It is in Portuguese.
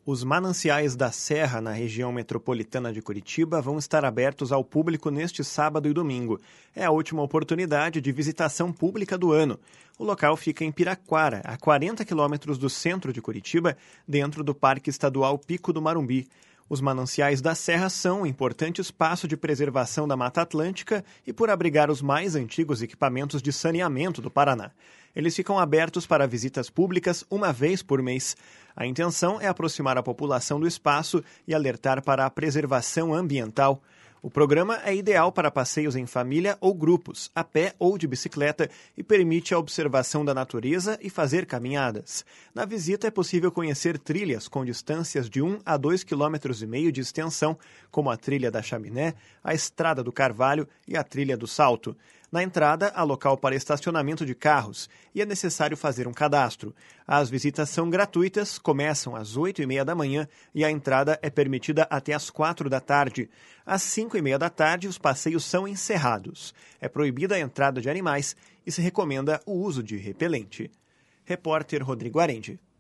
Os mananciais da Serra, na região metropolitana de Curitiba, vão estar abertos ao público neste sábado e domingo. É a última oportunidade de visitação pública do ano. O local fica em Piraquara, a 40 quilômetros do centro de Curitiba, dentro do Parque Estadual Pico do Marumbi. Os mananciais da Serra são um importante espaço de preservação da Mata Atlântica e por abrigar os mais antigos equipamentos de saneamento do Paraná. Eles ficam abertos para visitas públicas uma vez por mês. A intenção é aproximar a população do espaço e alertar para a preservação ambiental. O programa é ideal para passeios em família ou grupos, a pé ou de bicicleta, e permite a observação da natureza e fazer caminhadas. Na visita é possível conhecer trilhas com distâncias de 1 a 2,5 km de extensão, como a Trilha da Chaminé, a Estrada do Carvalho e a Trilha do Salto. Na entrada, há local para estacionamento de carros e é necessário fazer um cadastro. As visitas são gratuitas, começam às 8h30 da manhã e a entrada é permitida até às 4 da tarde. Às 5h30 da tarde, os passeios são encerrados. É proibida a entrada de animais e se recomenda o uso de repelente. Repórter Rodrigo Arendi.